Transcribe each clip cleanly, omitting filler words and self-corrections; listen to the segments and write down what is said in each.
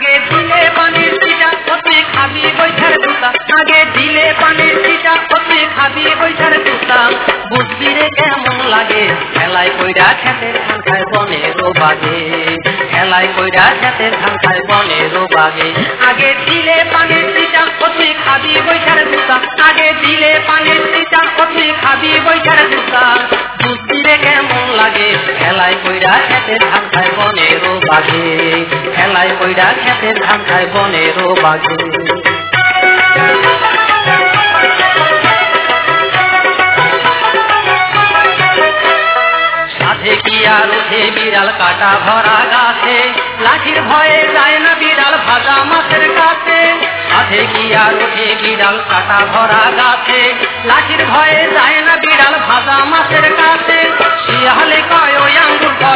আগে দিলে পানির ছিটা তুই খাবি বৈঠার জুতা আগে দিলে পানির ছিটা তুই খাবি বৈঠার জুতা বুঝবি রে কেমন লাগে খেলায় কইরা খেতের ধান খায় বনেরও বাগে খেলায় কইরা খেতের ধান খায় বনেরও বাগে আগে দিলে পানির ছিটা তুই খাবি বৈঠার জুতা আগে দিলে পানির ছিটা তুই খাবি বৈঠার জুতা বুঝবি রে কেমন লাগে খেলায় কইরা খেতের ধান খায় বনেরও বাগে খেলায় কইরা খেতের ধান খায় বনেরও বাগে সাথে কি আর উঠে বিড়াল কাটা ভরা গাছে লাঠির ভয়ে যায় না বিড়াল ভাজা মাছের কাছে সাথে কি আর উঠে বিড়াল কাটা ভরা গাছে লাঠির ভয়ে যায় না বিড়াল ভাজা মাছের কাছে শিয়ালে কয় ওই আঙ্গুর ফল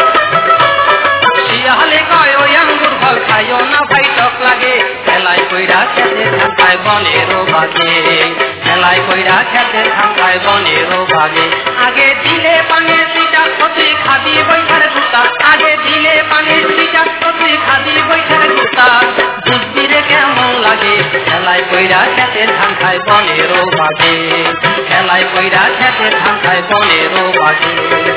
শিয়ালে কয় ওই আঙ্গুর ফল খাইও না ভাই টক লাগে খেলায় কইরা খেতে ধান খায় বনেরও বাগে খেলায় কইরা খেতে ধান খায় বনেরও বাগে আগে দিলে পানির ছিটা তুই খাবি বৈঠার জুতা আগে দিলে পানির ছিটা তুই খাবি বৈঠার জুতা বুঝবি রে কেমন লাগে খেলায় কইরা খেতে ধান খায় বনেরও বাগে খেলায় কইরা খেতে ধান খায় বনেরও বাগে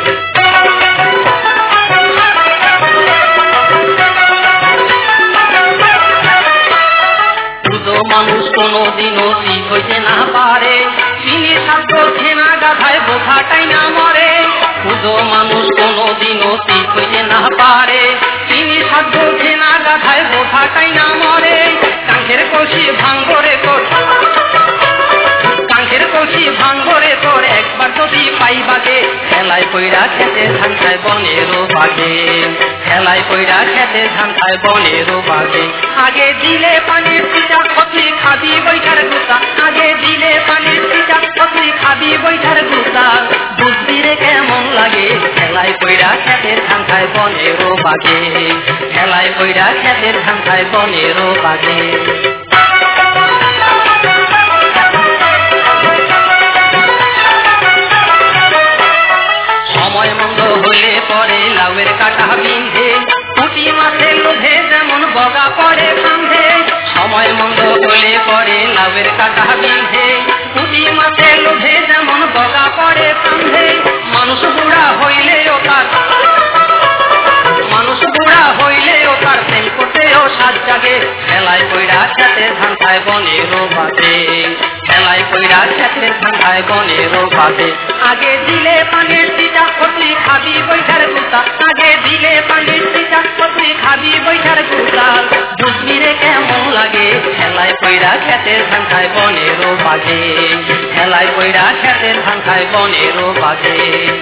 মানুষ কোনদিনও ঠিক হইতে না পারে চিনি সাধ্য ঘেনা গাধায় বোঝাটাই না মরে পুজো মানুষ কোনদিনও ঠিক হইতে না পারে চিনি সাধ্য ঘেনা গাধায় বোঝাটাই না মরে কাঙ্খের কলসি ভাঙ্গরে তোর কাঙ্খের কলসি ভাঙ্গরে তোর একবার যদি পাইবাগে খেলায় কইরা খেতে ধান খায় বনেরও বাগে খেলায় কইরা খেতে ধান খায় বনেরও বাগে আগে দিলে পানির ছিটা তুই খাবি বৈঠার জুতা আগে দিলে পানির ছিটা তুই খাবি বৈঠার জুতা বুঝবি রে কেমন লাগে খেলায় কইরা খেতের ধান খায় বনেরও বাগে খেলায় কইরা খেতের ধান খায় বনেরও বাগে সময় মন্দ হলে পরে লাউয়ের কাটা বিন্ধে পুঁটি মাছের লোভে যেমন বগা পড়ে কান্ধে সময় মন্দ হলে পরে লাউয়ের কাটা বিন্ধে পুঁটি মাছের লোভে যেমন বগা পড়ে কান্ধে মানুষ বুড়া হইলেও তার মানুষ বুড়া হইলেও তার প্রেম করতেও সাজ জাগে খেলায় কইরা খেতে ধান খায় বনেরও বাগে খেলায় কইরা খেতে ধান খায় বনেরও বাগে আগে দিলে পানির ছিটা তুই খাবি বৈঠার জুতা আগে দিলে পানির ছিটা তুই খাবি বৈঠার জুতা বুঝবি রে কেমন লাগে খেলায় কইরা খেতে ধান খায় বনেরও বাগে খেলায় কইরা খেতে ধান খায় বনেরও বাগে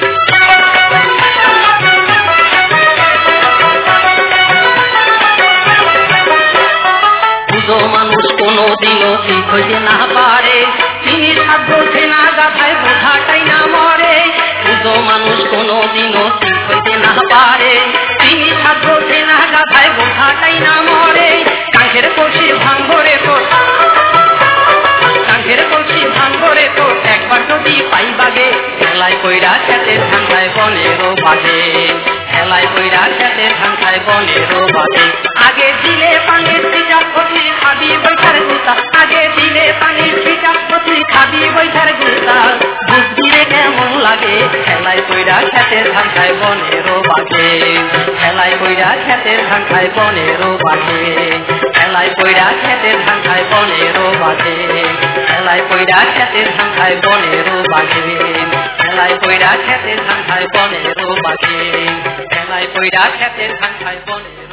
পুজো মানুষ কোনদিনও ঠিক হইতে না পারে চিনি সাধ্য ঘেনা গাধায় বোঝাটাই না মরে পুজো মানুষ কোনদিনও ঠিক হইতে না পারে চিনি সাধ্য ঘেনা গাধায় বোঝাটাই না মরে কাঙ্খের কলসি ভাঙ্গরে তোর কাঙ্খের কলসি ভাঙ্গরে তোর একবার যদি পাইবাগে খেলায় কইরা খেতের ধান খায় বনেরও বাগে খেলায় কইরা খেতের ধান খায় বনেরও বাগে আগে দিলে পানির ছিটা তুই খাবি বৈঠার জুতা আগে দিলে পানির ছিটা তুই খাবি বৈঠার জুতা বুঝবি রে কেমন লাগে খেলায় কইরা খেতের ধান খায় বনেরও বাগে খেলায় কইরা খেতের ধান খায় বনেরও বাগে খেলায় কইরা খেতের ধান খায় বনেরও বাগে খেলায় কইরা খেতের ধান খায় বনেরও বাগে খেলায় কইরা খেতের ধান খায় বনেরও বাগে খেলায় কইরা খেতের ধান খায় বনেরও